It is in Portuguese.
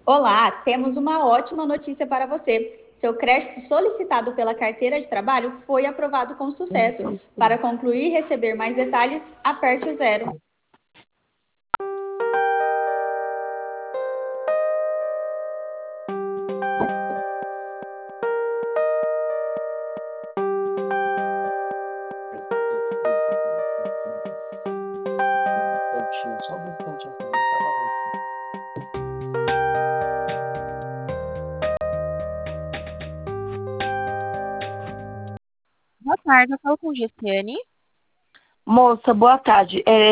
Olá, temos uma ótima notícia para você. Seu crédito solicitado pela carteira de trabalho foi aprovado com sucesso. Para concluir e receber mais detalhes, aperte o zero. Só um instantinho também, tá? Boa tarde, eu falo com Gessiane. Moça, boa tarde.